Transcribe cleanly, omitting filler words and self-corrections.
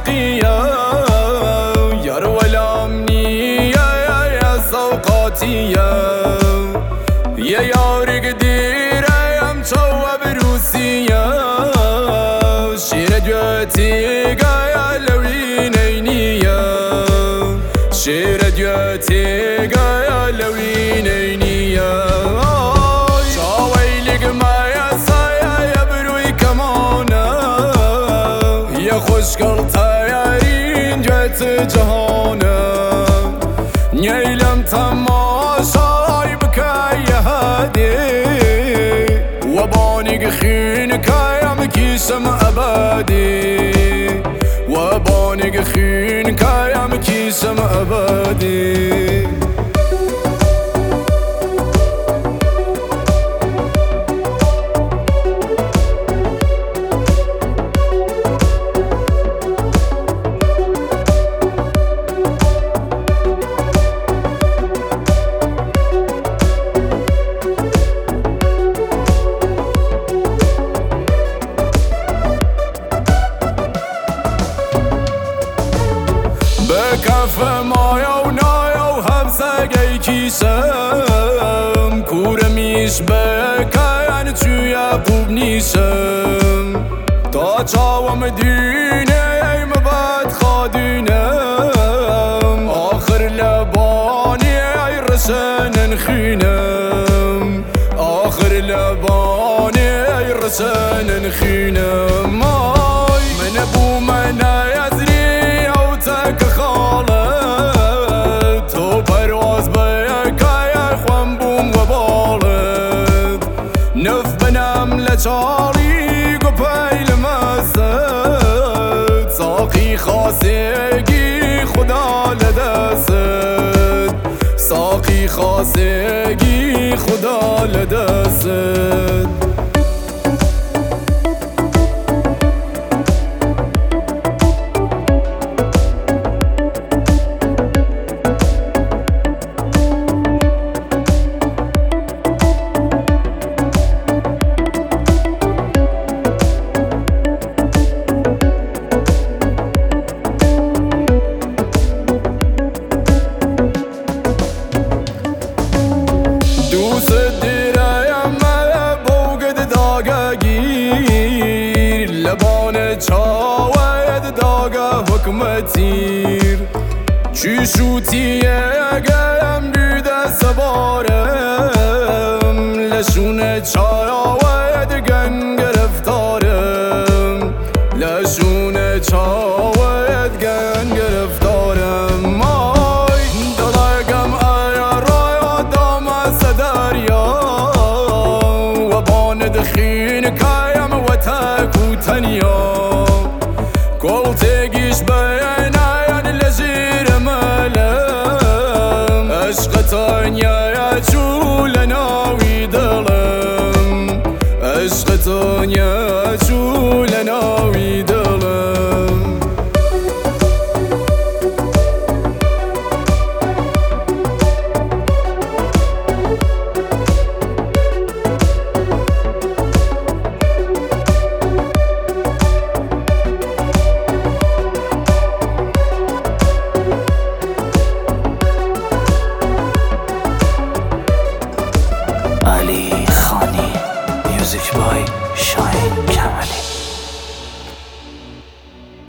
ساقية يا رولامني يا سوقاتية يا يارق ديرة يا مشوى بروسية شيرة جواتيقة يا لوينينية شيرة جواتيقة يا لوينينية شاويلق ما يسايا يا بروي كمانا يا خوشقل تيارين جوات جهانا نيلم تماشاي بكاي هادي وبانق خينك يا مكيسم أبادي وبانق خينك يا مكيسم أبادي بكف مايا ونايا وهمسة جاي كيسم كورميش بكا يعني تشويا بوبنيسم تا چاو مدينة مباد خادينم آخر لباني رسن نخينم آخر لباني رسن نخينم من ابو منا يزري او تك خالد تو پرواز بيكا يا خوان بوم وبالد نف بنام لچاري قو پیل مسد ساقي خاصگي خدا لدست ساقي خاصگي خدا لدست لبان چاوید داگه حکمتیر چی شوتیه گم بیده سبارم لشون چاوید گن گرفتارم لشون چاوید گن گرفتارم مای دلگم ایا رایا دام سدریا و باند خین کایم و تکو تنیا کل تگیش بیاین لزیر ملم عشق تنیا یا چول ناوی دلم عشق تنیا چول ناوی دلم Ali Khani, music by Shaheen Kamali.